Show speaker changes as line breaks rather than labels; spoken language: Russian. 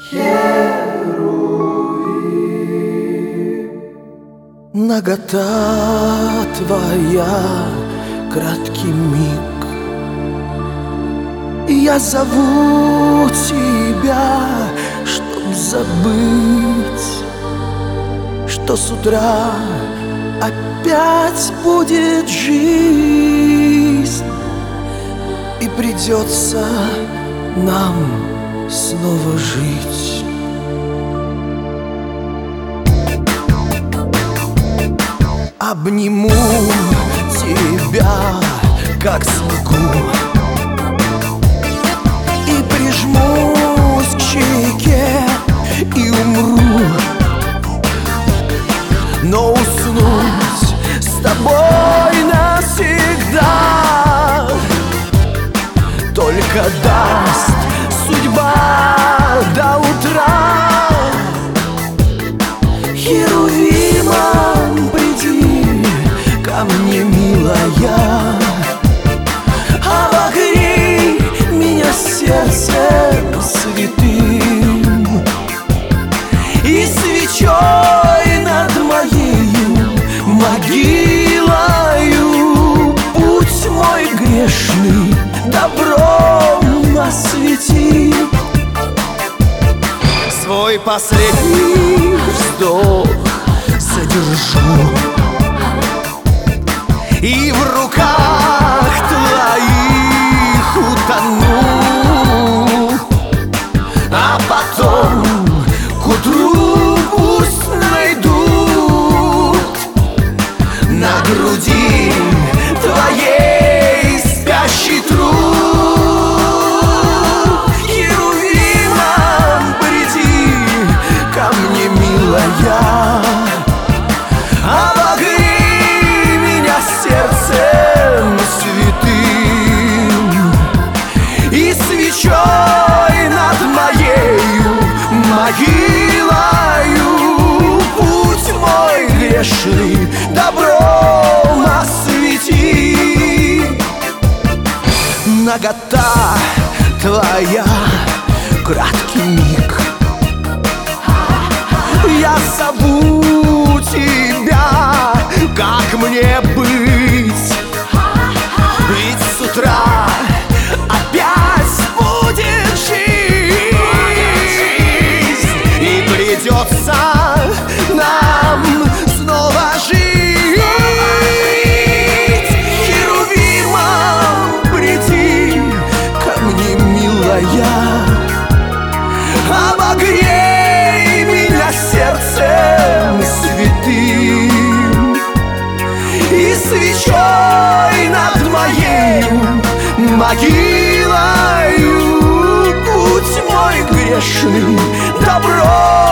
Нагота твоя, краткий миг, я зову тебя, чтоб забыть, что с утра опять будет жизнь, и придется нам снова жить. Обниму тебя, как смогу, и прижмусь к щеке, и умру. Но уснуть с тобой навсегда только даст судьба до утра. Херувимом приди ко мне, милая, обогрей меня сердцем святым, и свечой над моею могилою путь мой грешный добром освети. Свой последний вздох задержу, и в руках твоих утону, а потом к утру пусть найдут на груди твоей спящий труп. Херувимом приди ко мне, милая, обогрей меня сердцем святым, и свечой над моею могилою путь мой грешный добром освети. Нагота твоя, краткий миг, я зову тебя, как мне быть? Ведь с утра опять будет жизнь, и придется нам снова жить. Херувимом приди ко мне, милая, обогрей меня сердцем святым, и свечой над моею могилою путь мой грешный добро